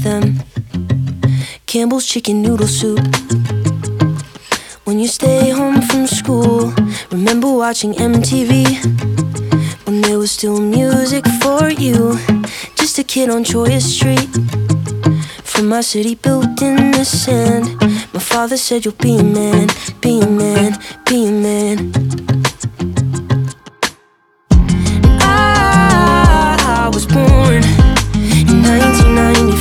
them. Campbell's chicken noodle soup. When you stay home from school, remember watching MTV? When there was still music for you. Just a kid on Choya Street, from my city built in the sand. My father said you'll be a man, be a man, be a man.